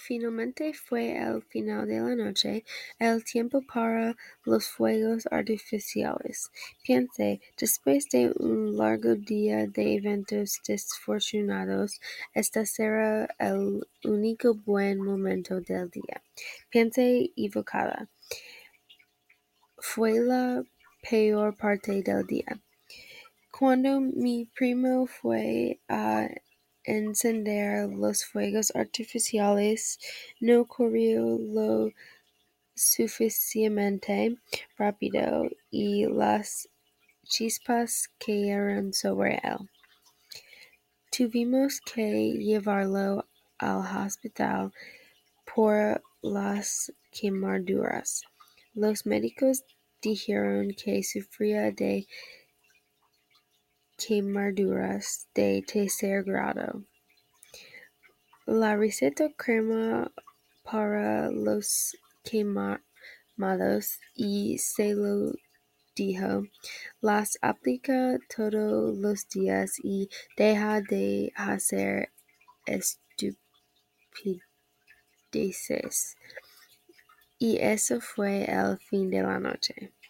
Finalmente fue el final de la noche, el tiempo para los fuegos artificiales. Pensé, después de un largo día de eventos desafortunados, este será el único buen momento del día. Pensé evocada. Fue la peor parte del día. Cuando mi primo fue a encender los fuegos artificiales, no corrió lo suficientemente rápido y las chispas cayeron sobre él. Tuvimos que llevarlo al hospital por las quemaduras. Los médicos dijeron que sufría de quemaduras de tercer grado. La receta crema para los quemados y se lo dijo, las aplica todos los días y deja de hacer estupideces. Y eso fue el fin de la noche.